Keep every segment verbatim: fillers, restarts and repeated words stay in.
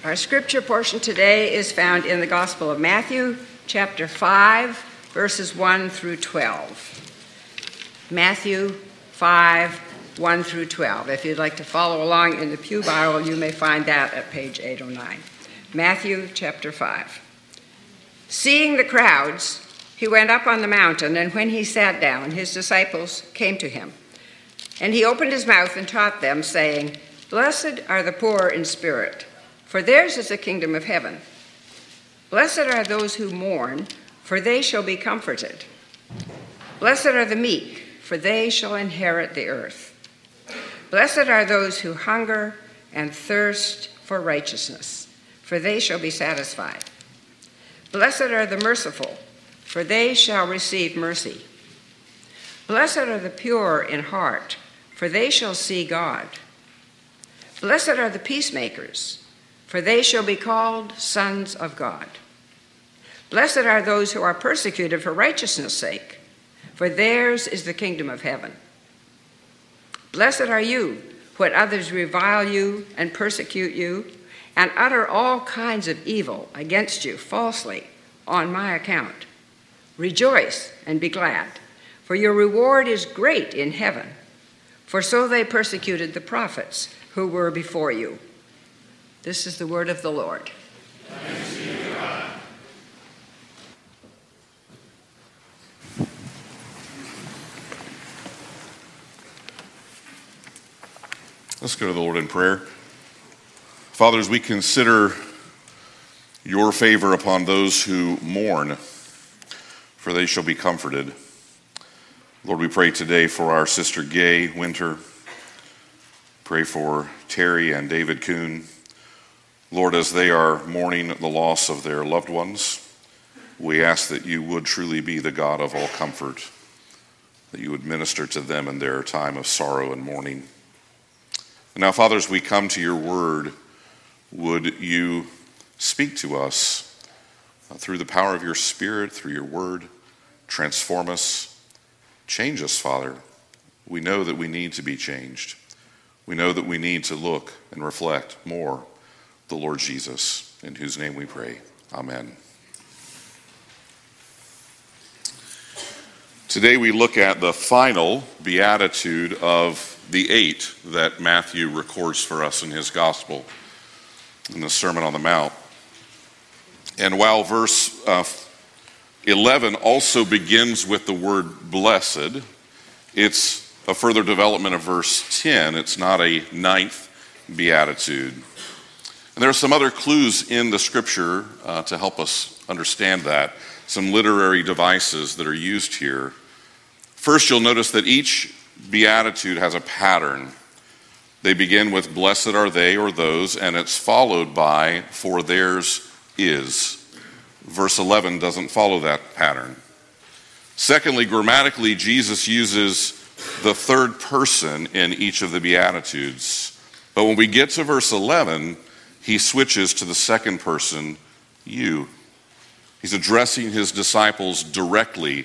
Our scripture portion today is found in the Gospel of Matthew, chapter five, verses one through twelve. Matthew five, one through twelve. If you'd like to follow along in the Pew Bible, you may find that at page eight oh nine. Matthew chapter five. Seeing the crowds, he went up on the mountain, and when he sat down, his disciples came to him. And he opened his mouth and taught them, saying, "Blessed are the poor in spirit, for theirs is the kingdom of heaven. Blessed are those who mourn, for they shall be comforted. Blessed are the meek, for they shall inherit the earth. Blessed are those who hunger and thirst for righteousness, for they shall be satisfied. Blessed are the merciful, for they shall receive mercy. Blessed are the pure in heart, for they shall see God. Blessed are the peacemakers, for they shall be called sons of God. Blessed are those who are persecuted for righteousness' sake, for theirs is the kingdom of heaven. Blessed are you when others revile you and persecute you and utter all kinds of evil against you falsely on my account. Rejoice and be glad, for your reward is great in heaven, for so they persecuted the prophets who were before you." This is the word of the Lord. Thanks be to God. Let's go to the Lord in prayer. Father, as we consider your favor upon those who mourn, for they shall be comforted. Lord, we pray today for our sister Gay Winter. Pray for Terry and David Kuhn. Lord, as they are mourning the loss of their loved ones, we ask that you would truly be the God of all comfort, that you would minister to them in their time of sorrow and mourning. And now, Father, as we come to your word, would you speak to us uh, through the power of your Spirit, through your word, transform us, change us, Father. We know that we need to be changed. We know that we need to look and reflect more the Lord Jesus, in whose name we pray. Amen. Today we look at the final beatitude of the eight that Matthew records for us in his gospel, in the Sermon on the Mount. And while verse uh, eleven also begins with the word blessed, it's a further development of verse ten. It's not a ninth beatitude. And there are some other clues in the scripture uh, to help us understand that, some literary devices that are used here. First, you'll notice that each beatitude has a pattern. They begin with blessed are they or those, and it's followed by for theirs is. Verse eleven doesn't follow that pattern. Secondly, grammatically, Jesus uses the third person in each of the beatitudes. But when we get to verse eleven, he switches to the second person, you. He's addressing his disciples directly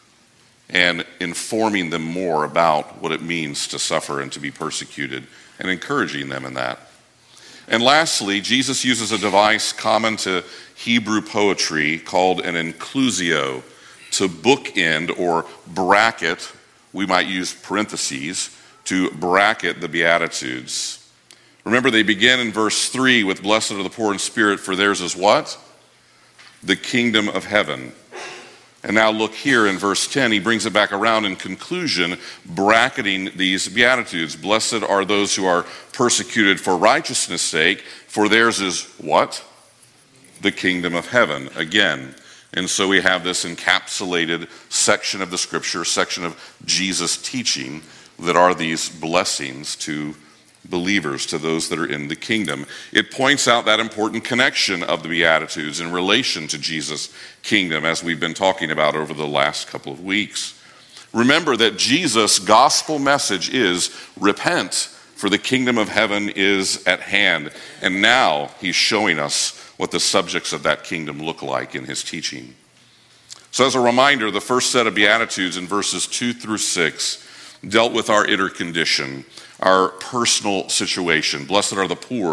and informing them more about what it means to suffer and to be persecuted, and encouraging them in that. And lastly, Jesus uses a device common to Hebrew poetry called an inclusio to bookend or bracket. We might use parentheses to bracket the Beatitudes. Remember, they begin in verse three with blessed are the poor in spirit, for theirs is what? The kingdom of heaven. And now look here in verse ten, he brings it back around in conclusion, bracketing these Beatitudes. Blessed are those who are persecuted for righteousness' sake, for theirs is what? The kingdom of heaven, again. And so we have this encapsulated section of the scripture, section of Jesus' teaching, that are these blessings to believers, to those that are in the kingdom. It points out that important connection of the Beatitudes in relation to Jesus' kingdom, as we've been talking about over the last couple of weeks. Remember that Jesus' gospel message is repent, for the kingdom of heaven is at hand. And now he's showing us what the subjects of that kingdom look like in his teaching. So as a reminder, the first set of Beatitudes in verses two through six dealt with our inner condition, our personal situation. Blessed are the poor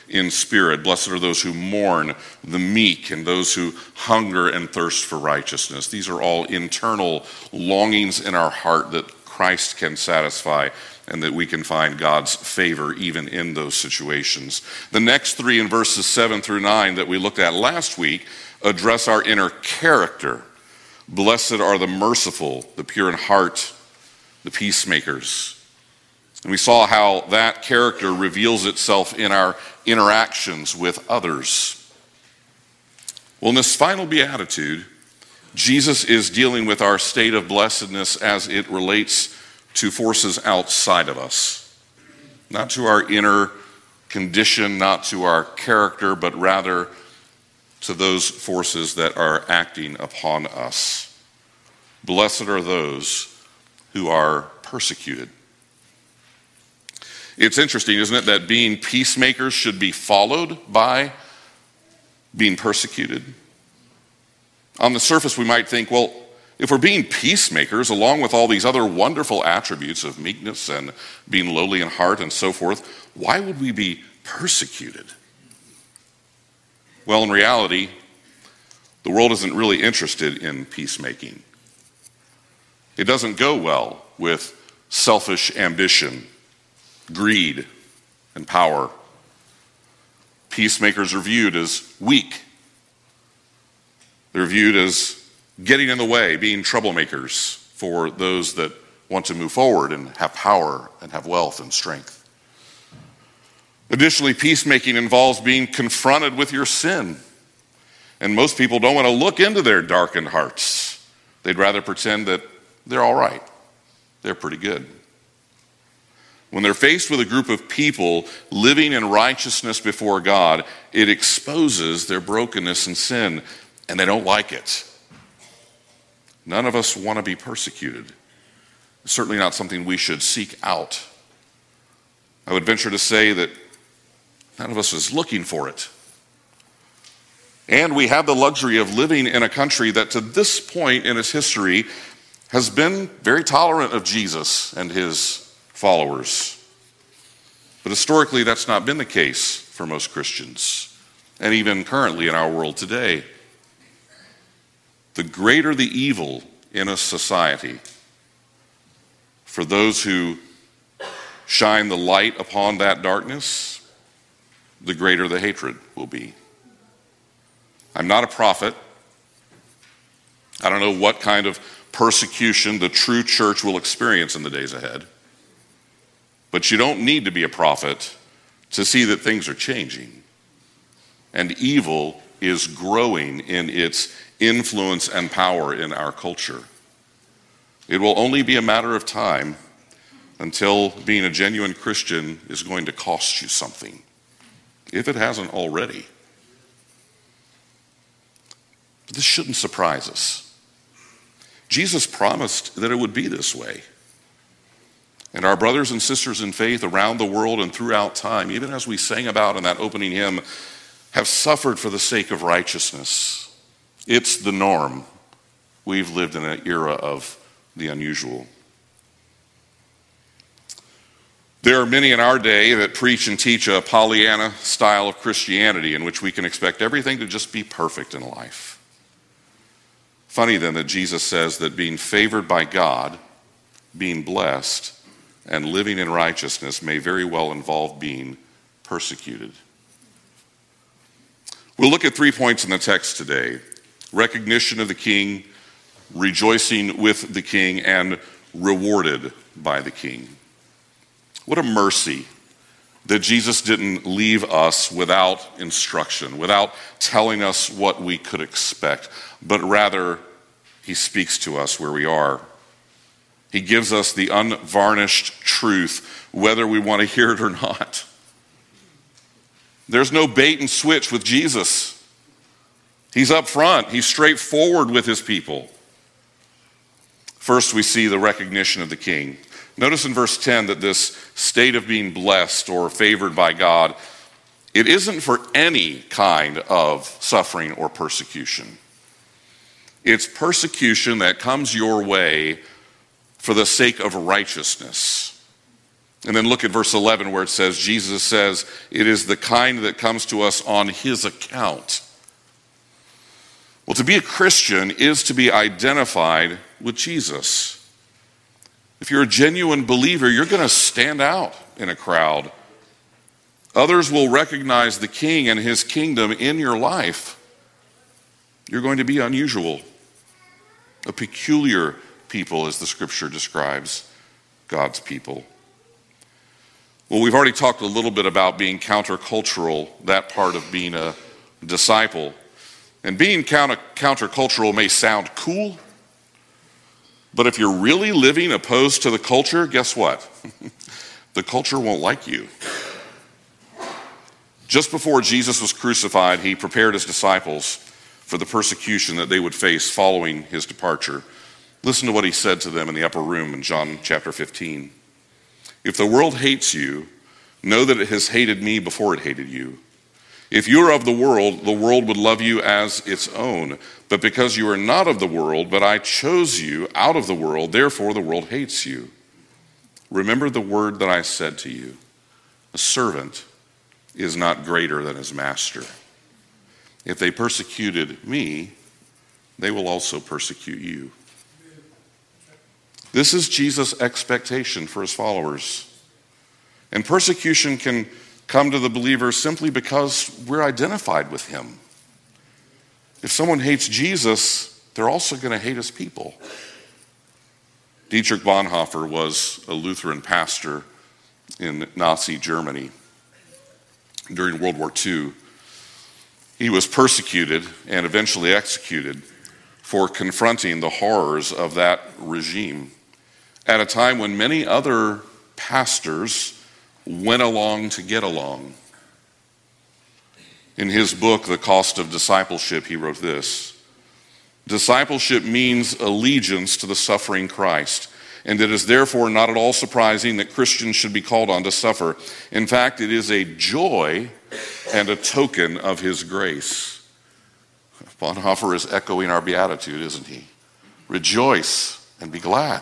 in spirit. Blessed are those who mourn, the meek, and those who hunger and thirst for righteousness. These are all internal longings in our heart that Christ can satisfy, and that we can find God's favor even in those situations. The next three in verses seven through nine that we looked at last week address our inner character. Blessed are the merciful, the pure in heart, the peacemakers. And we saw how that character reveals itself in our interactions with others. Well, in this final beatitude, Jesus is dealing with our state of blessedness as it relates to forces outside of us. Not to our inner condition, not to our character, but rather to those forces that are acting upon us. Blessed are those who are persecuted. It's interesting, isn't it, that being peacemakers should be followed by being persecuted? On the surface, we might think, well, if we're being peacemakers, along with all these other wonderful attributes of meekness and being lowly in heart and so forth, why would we be persecuted? Well, in reality, the world isn't really interested in peacemaking. It doesn't go well with selfish ambition, greed, and power. Peacemakers are viewed as weak. They're viewed as getting in the way, being troublemakers for those that want to move forward and have power and have wealth and strength. Additionally, peacemaking involves being confronted with your sin. And most people don't want to look into their darkened hearts. They'd rather pretend that they're all right. They're pretty good. When they're faced with a group of people living in righteousness before God, it exposes their brokenness and sin, and they don't like it. None of us want to be persecuted. It's certainly not something we should seek out. I would venture to say that none of us is looking for it. And we have the luxury of living in a country that to this point in its history has been very tolerant of Jesus and his followers. But historically, that's not been the case for most Christians, and even currently in our world today. The greater the evil in a society, for those who shine the light upon that darkness, the greater the hatred will be. I'm not a prophet. I don't know what kind of persecution the true church will experience in the days ahead. But you don't need to be a prophet to see that things are changing. And evil is growing in its influence and power in our culture. It will only be a matter of time until being a genuine Christian is going to cost you something, if it hasn't already. But this shouldn't surprise us. Jesus promised that it would be this way. And our brothers and sisters in faith around the world and throughout time, even as we sang about in that opening hymn, have suffered for the sake of righteousness. It's the norm. We've lived in an era of the unusual. There are many in our day that preach and teach a Pollyanna style of Christianity in which we can expect everything to just be perfect in life. Funny then that Jesus says that being favored by God, being blessed, and living in righteousness may very well involve being persecuted. We'll look at three points in the text today: recognition of the king, rejoicing with the king, and rewarded by the king. What a mercy that Jesus didn't leave us without instruction, without telling us what we could expect, but rather he speaks to us where we are. He gives us the unvarnished truth, whether we want to hear it or not. There's no bait and switch with Jesus. He's up front. He's straightforward with his people. First, we see the recognition of the king. Notice in verse ten that this state of being blessed or favored by God, it isn't for any kind of suffering or persecution. It's persecution that comes your way for the sake of righteousness. And then look at verse eleven where it says, Jesus says, it is the kind that comes to us on his account. Well, to be a Christian is to be identified with Jesus. If you're a genuine believer, you're going to stand out in a crowd. Others will recognize the King and his kingdom in your life. You're going to be unusual, a peculiar people, as the scripture describes God's people. Well, we've already talked a little bit about being countercultural, that part of being a disciple. And being counter- countercultural may sound cool, but if you're really living opposed to the culture, guess what? The culture won't like you. Just before Jesus was crucified, he prepared his disciples for the persecution that they would face following his departure. Listen to what he said to them in the upper room in John chapter fifteen. If the world hates you, know that it has hated me before it hated you. If you are of the world, the world would love you as its own. But because you are not of the world, but I chose you out of the world, therefore the world hates you. Remember the word that I said to you. A servant is not greater than his master. If they persecuted me, they will also persecute you. This is Jesus' expectation for his followers. And persecution can come to the believer simply because we're identified with him. If someone hates Jesus, they're also going to hate his people. Dietrich Bonhoeffer was a Lutheran pastor in Nazi Germany during World War Two. He was persecuted and eventually executed for confronting the horrors of that regime at a time when many other pastors went along to get along. In his book, The Cost of Discipleship, he wrote this: discipleship means allegiance to the suffering Christ, and it is therefore not at all surprising that Christians should be called on to suffer. In fact, it is a joy and a token of his grace. Bonhoeffer is echoing our beatitude, isn't he? Rejoice and be glad.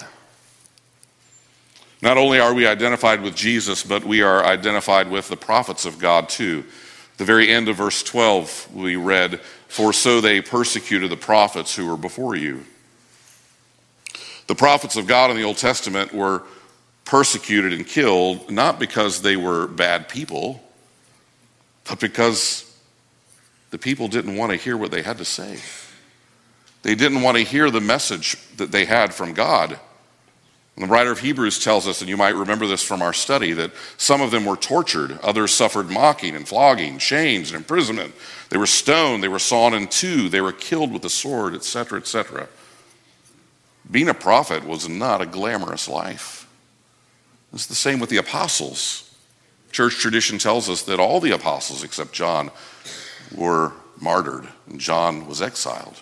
Not only are we identified with Jesus, but we are identified with the prophets of God too. The very end of verse twelve we read, for so they persecuted the prophets who were before you. The prophets of God in the Old Testament were persecuted and killed not because they were bad people, but because the people didn't want to hear what they had to say. They didn't want to hear the message that they had from God. And the writer of Hebrews tells us, and you might remember this from our study, that some of them were tortured, others suffered mocking and flogging, chains and imprisonment. They were stoned, they were sawn in two, they were killed with the sword, et cetera, et cetera. Being a prophet was not a glamorous life. It's the same with the apostles. Church tradition tells us that all the apostles except John were martyred, and John was exiled.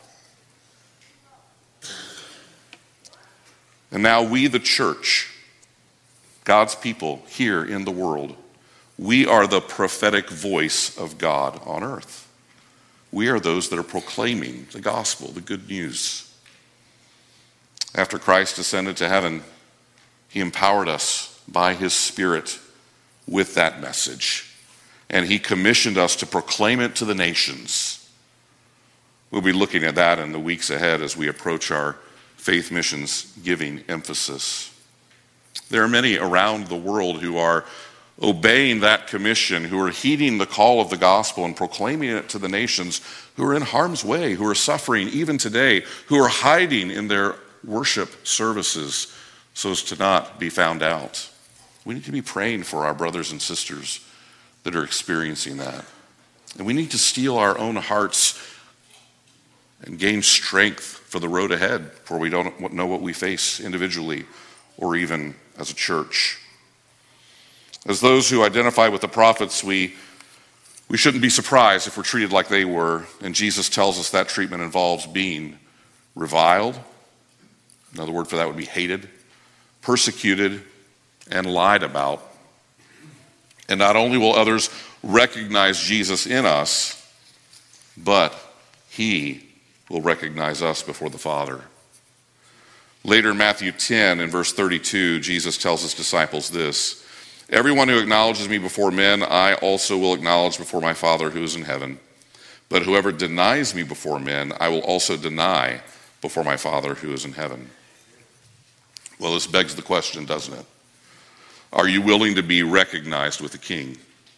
And now we, the church, God's people here in the world, we are the prophetic voice of God on earth. We are those that are proclaiming the gospel, the good news. After Christ ascended to heaven, he empowered us by his Spirit with that message, and he commissioned us to proclaim it to the nations. We'll be looking at that in the weeks ahead as we approach our Faith Missions giving emphasis. There are many around the world who are obeying that commission, who are heeding the call of the gospel and proclaiming it to the nations, who are in harm's way, who are suffering even today, who are hiding in their worship services so as to not be found out. We need to be praying for our brothers and sisters that are experiencing that. And we need to steel our own hearts and gain strength for the road ahead, for we don't know what we face individually or even as a church. As those who identify with the prophets, we, we shouldn't be surprised if we're treated like they were, and Jesus tells us that treatment involves being reviled. Another word for that would be hated, persecuted, and lied about. And not only will others recognize Jesus in us, but he will recognize us before the Father. Later in Matthew ten, in verse thirty-two, Jesus tells his disciples this: Everyone who acknowledges me before men, I also will acknowledge before my Father who is in heaven. But whoever denies me before men, I will also deny before my Father who is in heaven." Well, this begs the question, doesn't it? Are you willing to be recognized with the King?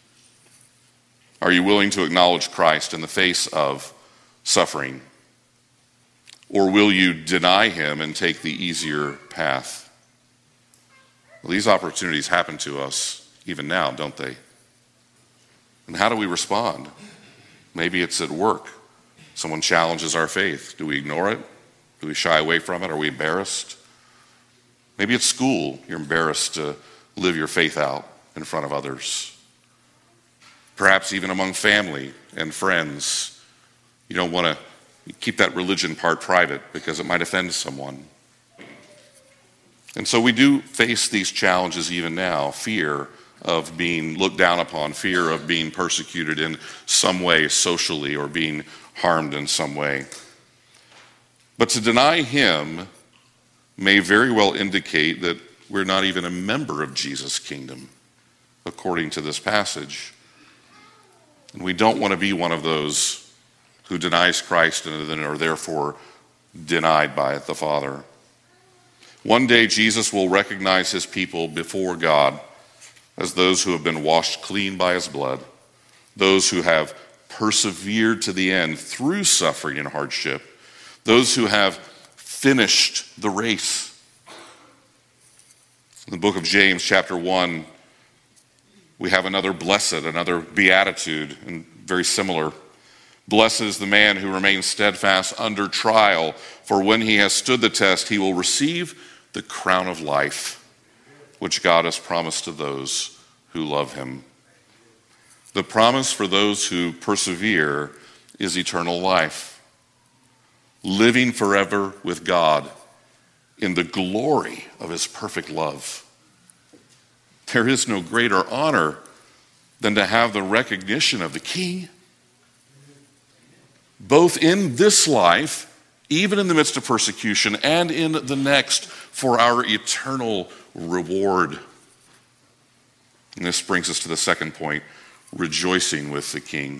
Are you willing to acknowledge Christ in the face of suffering? Or will you deny him and take the easier path? Well, these opportunities happen to us even now, don't they? And how do we respond? Maybe it's at work. Someone challenges our faith. Do we ignore it? Do we shy away from it? Are we embarrassed? Maybe at school, you're embarrassed to live your faith out in front of others. Perhaps even among family and friends, you don't want to keep that religion part private because it might offend someone. And so we do face these challenges even now. Fear of being looked down upon, fear of being persecuted in some way socially or being harmed in some way. But to deny him may very well indicate that we're not even a member of Jesus' kingdom, according to this passage. And we don't want to be one of those who denies Christ and then are therefore denied by the Father. One day Jesus will recognize his people before God as those who have been washed clean by his blood, those who have persevered to the end through suffering and hardship, those who have finished the race. In the book of James, chapter one, we have another blessed, another beatitude, and very similar. "Blessed is the man who remains steadfast under trial, for when he has stood the test, he will receive the crown of life, which God has promised to those who love him." The promise for those who persevere is eternal life, living forever with God in the glory of his perfect love. There is no greater honor than to have the recognition of the King, both in this life, even in the midst of persecution, and in the next for our eternal reward. And this brings us to the second point, rejoicing with the King.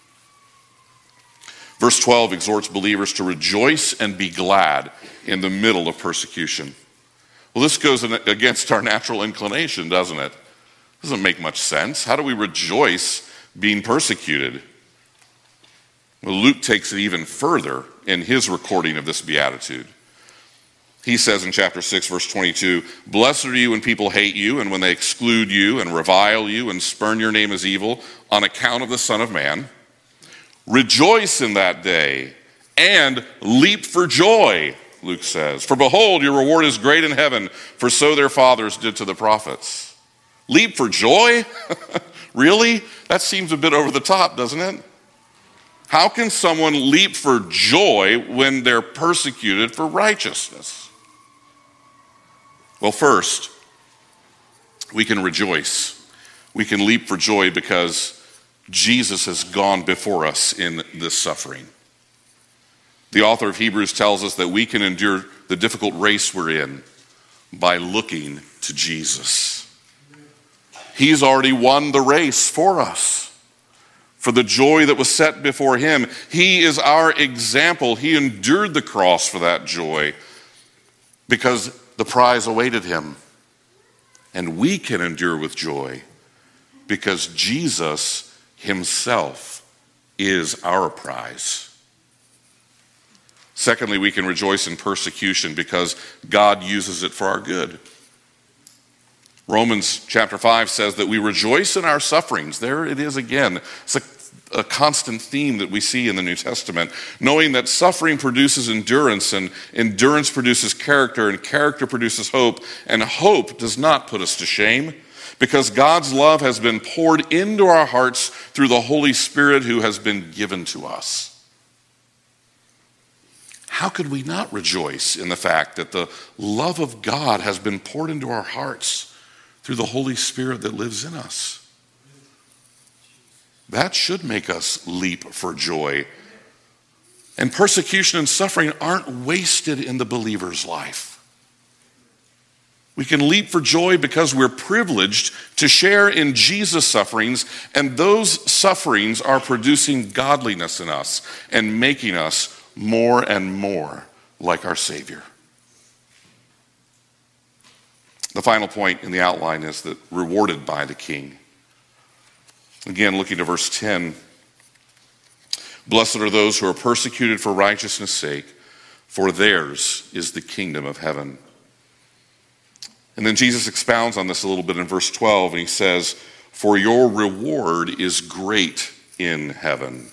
Verse twelve exhorts believers to rejoice and be glad in the middle of persecution. Well, this goes against our natural inclination, doesn't it? Doesn't make much sense. How do we rejoice being persecuted? Well, Luke takes it even further in his recording of this beatitude. He says in chapter six, verse twenty-two, "Blessed are you when people hate you and when they exclude you and revile you and spurn your name as evil on account of the Son of Man. Rejoice in that day and leap for joy," Luke says. "For behold, your reward is great in heaven, for so their fathers did to the prophets." Leap for joy? Really? That seems a bit over the top, doesn't it? How can someone leap for joy when they're persecuted for righteousness? Well, first, we can rejoice. We can leap for joy because Jesus has gone before us in this suffering. The author of Hebrews tells us that we can endure the difficult race we're in by looking to Jesus. He's already won the race for us. For the joy that was set before him, he is our example. He endured the cross for that joy because the prize awaited him. And we can endure with joy because Jesus himself is our prize. Secondly, we can rejoice in persecution because God uses it for our good. Romans chapter five says that we rejoice in our sufferings. There it is again. It's a, a constant theme that we see in the New Testament, knowing that suffering produces endurance, and endurance produces character, and character produces hope, and hope does not put us to shame, because God's love has been poured into our hearts through the Holy Spirit who has been given to us. How could we not rejoice in the fact that the love of God has been poured into our hearts through the Holy Spirit that lives in us? That should make us leap for joy. And persecution and suffering aren't wasted in the believer's life. We can leap for joy because we're privileged to share in Jesus' sufferings, and those sufferings are producing godliness in us and making us more and more like our Savior. The final point in the outline is that rewarded by the King. Again, looking to verse ten. Blessed are those who are persecuted for righteousness' sake, for theirs is the kingdom of heaven. And then Jesus expounds on this a little bit in verse twelve, and he says, for your reward is great in heaven.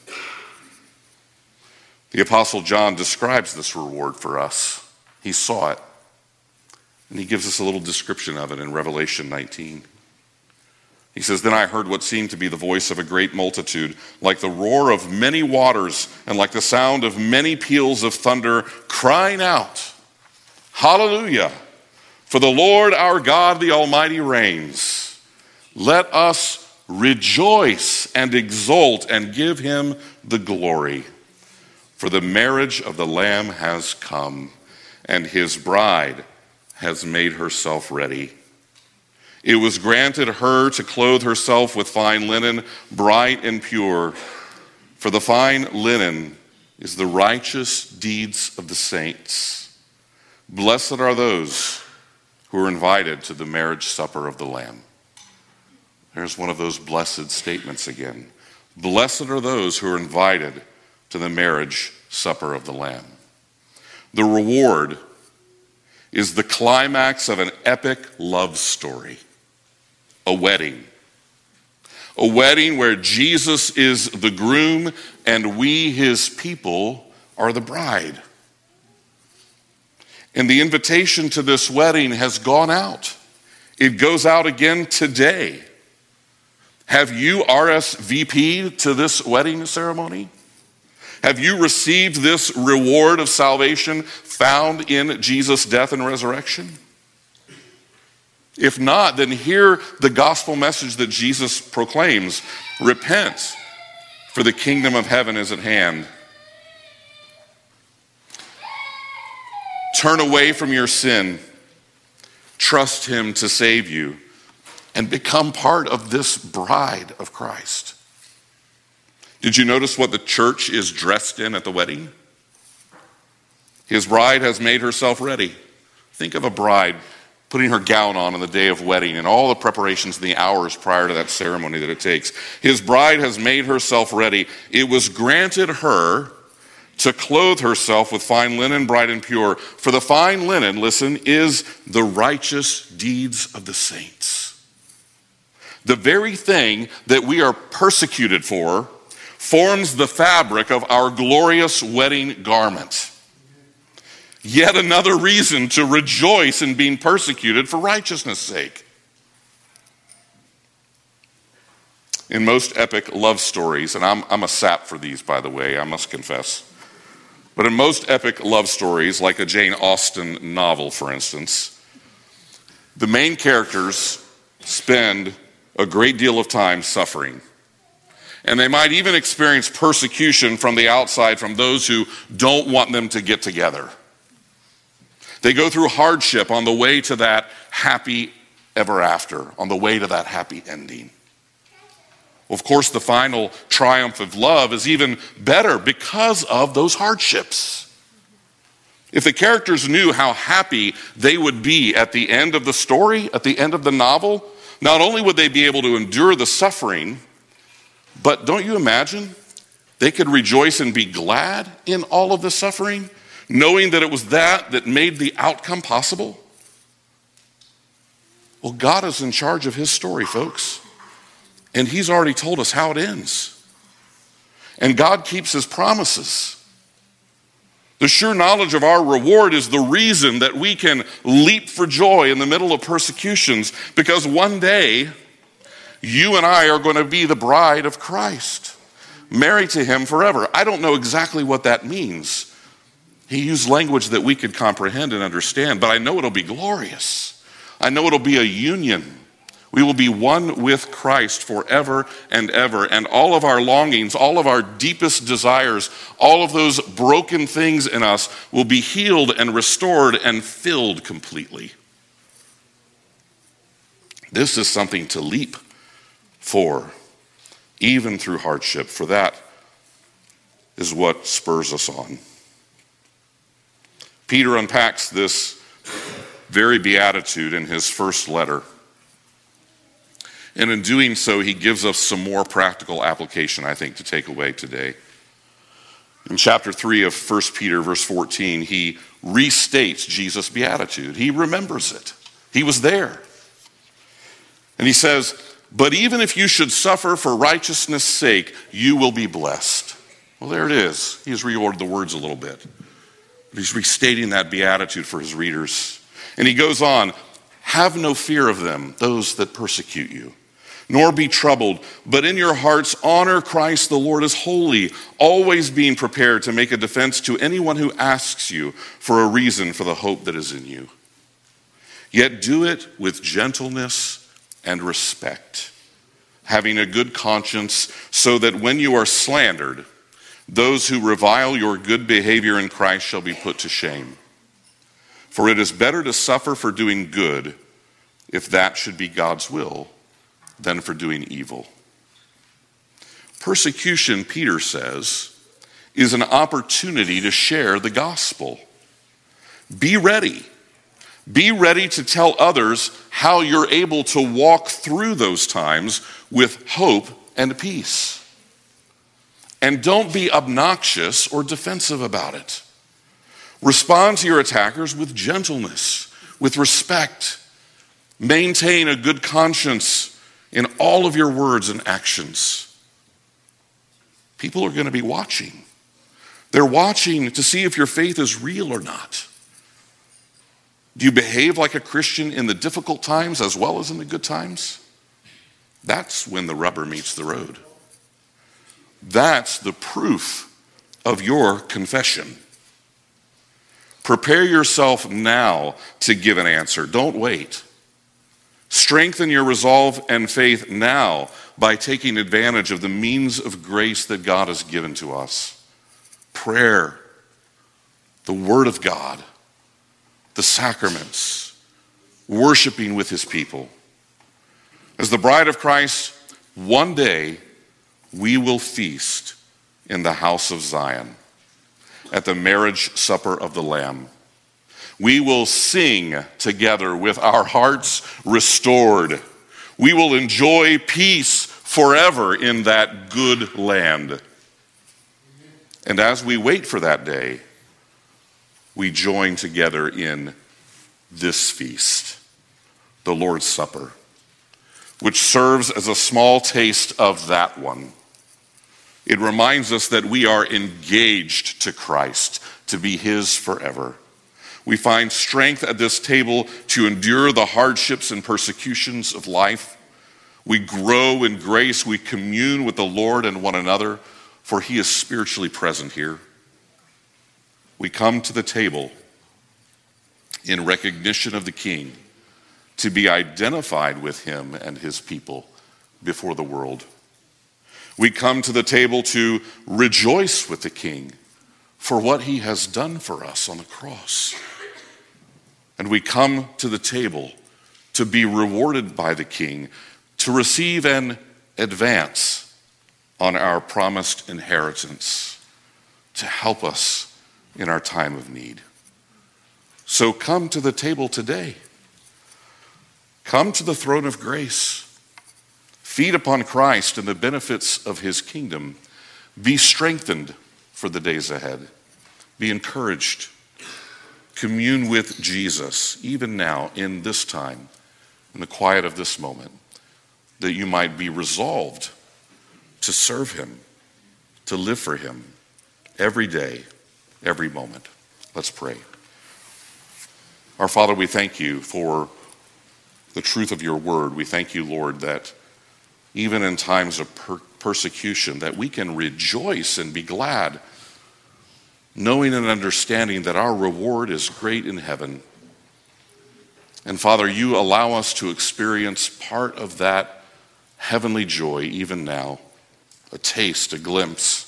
The Apostle John describes this reward for us. He saw it, and he gives us a little description of it in Revelation nineteen. He says, then I heard what seemed to be the voice of a great multitude, like the roar of many waters and like the sound of many peals of thunder, crying out, hallelujah, for the Lord our God, the Almighty, reigns. Let us rejoice and exult and give him the glory. For the marriage of the Lamb has come, and his bride has made herself ready. It was granted her to clothe herself with fine linen, bright and pure. For the fine linen is the righteous deeds of the saints. Blessed are those who are invited to the marriage supper of the Lamb. There's one of those blessed statements again. Blessed are those who are invited to the marriage supper of the Lamb. The reward is the climax of an epic love story. A wedding. A wedding where Jesus is the groom and we, his people, are the bride. And the invitation to this wedding has gone out. It goes out again today. Have you R S V P'd to this wedding ceremony? Have you received this reward of salvation found in Jesus' death and resurrection? If not, then hear the gospel message that Jesus proclaims. Repent, for the kingdom of heaven is at hand. Turn away from your sin. Trust him to save you and become part of this bride of Christ. Did you notice what the church is dressed in at the wedding? His bride has made herself ready. Think of a bride putting her gown on on the day of wedding and all the preparations in the hours prior to that ceremony that it takes. His bride has made herself ready. It was granted her to clothe herself with fine linen, bright and pure. For the fine linen, listen, is the righteous deeds of the saints. The very thing that we are persecuted for forms the fabric of our glorious wedding garment. Yet another reason to rejoice in being persecuted for righteousness' sake. In most epic love stories, and I'm, I'm a sap for these, by the way, I must confess. But in most epic love stories, like a Jane Austen novel, for instance, the main characters spend a great deal of time suffering. And they might even experience persecution from the outside from those who don't want them to get together. They go through hardship on the way to that happy ever after, on the way to that happy ending. Well, of course, the final triumph of love is even better because of those hardships. If the characters knew how happy they would be at the end of the story, at the end of the novel, not only would they be able to endure the suffering, but don't you imagine they could rejoice and be glad in all of the suffering, knowing that it was that that made the outcome possible? Well, God is in charge of his story, folks. And he's already told us how it ends. And God keeps his promises. The sure knowledge of our reward is the reason that we can leap for joy in the middle of persecutions, because one day you and I are going to be the bride of Christ, married to him forever. I don't know exactly what that means. He used language that we could comprehend and understand, but I know it'll be glorious. I know it'll be a union. We will be one with Christ forever and ever, and all of our longings, all of our deepest desires, all of those broken things in us will be healed and restored and filled completely. This is something to leap for, even through hardship, for that is what spurs us on. Peter unpacks this very beatitude in his first letter. And in doing so, he gives us some more practical application, I think, to take away today. In chapter three of First Peter, verse fourteen, he restates Jesus' beatitude. He remembers it. He was there. And he says, but even if you should suffer for righteousness' sake, you will be blessed. Well, there it is. He has reordered the words a little bit. But he's restating that beatitude for his readers. And he goes on, have no fear of them, those that persecute you, nor be troubled, but in your hearts honor Christ the Lord as holy, always being prepared to make a defense to anyone who asks you for a reason for the hope that is in you. Yet do it with gentleness and respect, having a good conscience, so that when you are slandered, those who revile your good behavior in Christ shall be put to shame. For it is better to suffer for doing good, if that should be God's will, than for doing evil. Persecution, Peter says, is an opportunity to share the gospel. Be ready. Be ready to tell others how you're able to walk through those times with hope and peace. And don't be obnoxious or defensive about it. Respond to your attackers with gentleness, with respect. Maintain a good conscience in all of your words and actions. People are going to be watching. They're watching to see if your faith is real or not. Do you behave like a Christian in the difficult times as well as in the good times? That's when the rubber meets the road. That's the proof of your confession. Prepare yourself now to give an answer. Don't wait. Strengthen your resolve and faith now by taking advantage of the means of grace that God has given to us. Prayer, the Word of God, the sacraments, worshiping with his people. As the bride of Christ, one day we will feast in the house of Zion at the marriage supper of the Lamb. We will sing together with our hearts restored. We will enjoy peace forever in that good land. And as we wait for that day, we join together in this feast, the Lord's Supper, which serves as a small taste of that one. It reminds us that we are engaged to Christ, to be his forever. We find strength at this table to endure the hardships and persecutions of life. We grow in grace. We commune with the Lord and one another, for he is spiritually present here. We come to the table in recognition of the King, to be identified with him and his people before the world. We come to the table to rejoice with the King for what he has done for us on the cross. And we come to the table to be rewarded by the King, to receive an advance on our promised inheritance, to help us in our time of need. So come to the table today. Come to the throne of grace. Feed upon Christ and the benefits of his kingdom. Be strengthened for the days ahead. Be encouraged. Commune with Jesus, even now, in this time, in the quiet of this moment, that you might be resolved to serve him, to live for him every day, every moment. Let's pray. Our Father, we thank you for the truth of your word. We thank you, Lord, that even in times of per- persecution, that we can rejoice and be glad, knowing and understanding that our reward is great in heaven. And Father, you allow us to experience part of that heavenly joy even now, a taste, a glimpse.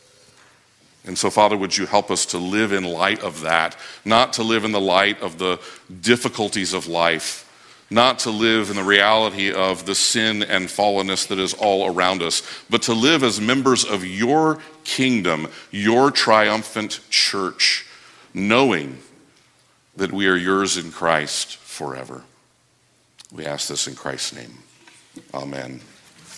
And so, Father, would you help us to live in light of that, not to live in the light of the difficulties of life, not to live in the reality of the sin and fallenness that is all around us, but to live as members of your kingdom, your triumphant church, knowing that we are yours in Christ forever. We ask this in Christ's name. Amen.